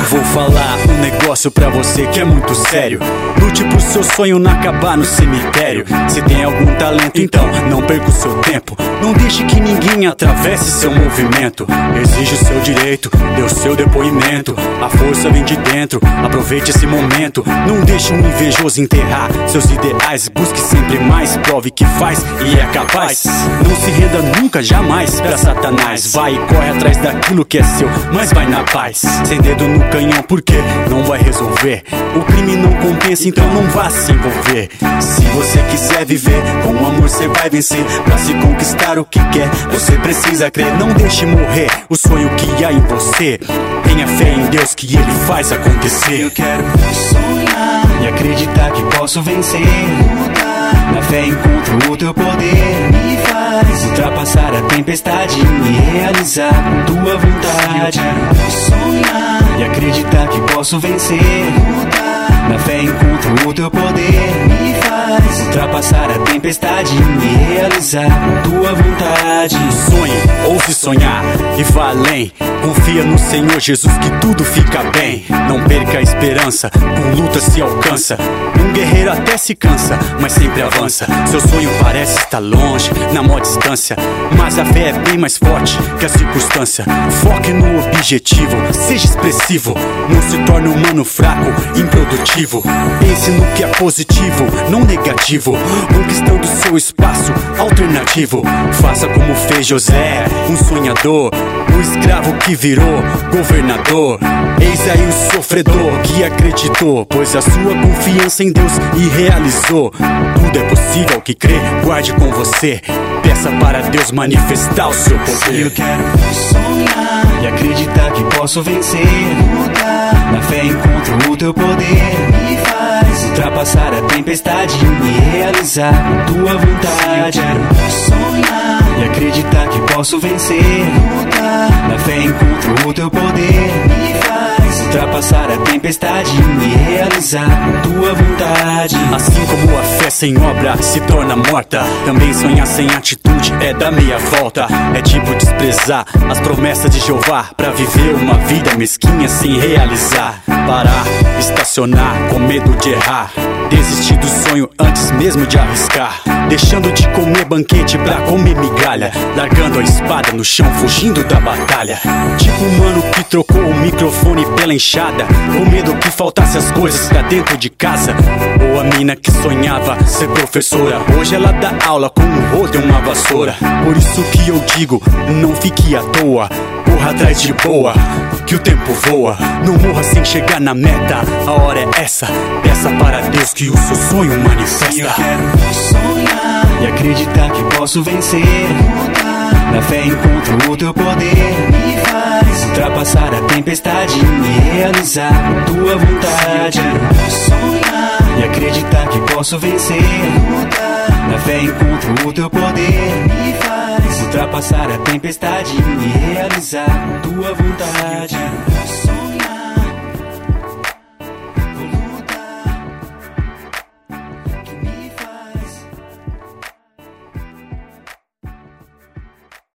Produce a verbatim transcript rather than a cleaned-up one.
Vou falar um negócio pra você que é muito sério. Lute pro seu sonho não acabar no cemitério. Se tem algum talento, então não perca o seu tempo. Não deixe que ninguém atravesse seu movimento. Exige o seu direito, dê o seu depoimento. A força vem de dentro, aproveite esse momento. Não deixe um invejoso enterrar seus ideais. Busque sempre mais, prove que faz e é capaz. Não se renda nunca, jamais pra Satanás. Vai e corre atrás daquilo que é seu, mas vai na paz. Sem dedo no canhão, porque não vai resolver. O crime não compensa, então não vá se envolver. Se você quiser viver, com amor você vai vencer. Pra se conquistar o que quer, você precisa crer. Não deixe morrer o sonho que há em você. Tenha fé em Deus que Ele faz acontecer. Eu quero sonhar e acreditar que posso vencer. Lutar, na fé encontro o teu poder. Me faz ultrapassar a tempestade e realizar tua vontade. Eu quero sonhar e acreditar que posso vencer. Lutar, na fé encontro o teu poder. Me faz ultrapassar a tempestade e realizar tua vontade. Sonhe, ouse sonhar e vá além. Confia no Senhor Jesus que tudo fica bem. Não perca a esperança, com luta se alcança. Um guerreiro até se cansa, mas sempre avança. Seu sonho parece estar longe, na maior distância, mas a fé é bem mais forte que a circunstância. Foque no objetivo, seja expressivo. Não se torne um humano fraco, improdutivo. Pense no que é positivo, não negativo. Conquistando seu espaço alternativo. Faça como fez José, um sonhador. O escravo que virou governador. Eis aí o sofredor que acreditou, pois a sua confiança em Deus e realizou. Tudo é possível que crê, guarde com você. Peça para Deus manifestar o seu poder. Eu quero sonhar e acreditar que posso vencer. Lutar, na fé encontro o teu poder. Me faz ultrapassar a tempestade e realizar tua vontade. Eu quero sonhar e acreditar que posso vencer. Lutar, na fé encontro o teu poder. Me faz ultrapassar a tempestade e realizar tua vontade. Assim como a fé sem obra se torna morta, também sonhar sem atitude é dar meia volta. É tipo desprezar as promessas de Jeová pra viver uma vida mesquinha sem realizar. Parar, estacionar com medo de errar. Desistir do sonho antes mesmo de arriscar. Deixando de comer banquete pra comer migalha. Largando a espada no chão, fugindo da batalha. Tipo um mano que trocou o microfone pela enxada, com medo que faltasse as coisas pra dentro de casa. Ou a mina que sonhava ser professora, hoje ela dá aula com um rodo e uma vassoura. Por isso que eu digo, não fique à toa. Corra atrás de boa, que o tempo voa. Não morra sem chegar na meta, a hora é essa. Peça para Deus que o seu sonho manifesta. Eu quero sonhar e acreditar que posso vencer. Lutar, na fé encontro o teu poder. Me faz ultrapassar a tempestade e realizar tua vontade. Eu quero sonhar e acreditar que posso vencer. Lutar, na fé encontro o teu poder. Me faz ultrapassar a tempestade e realizar tua vontade.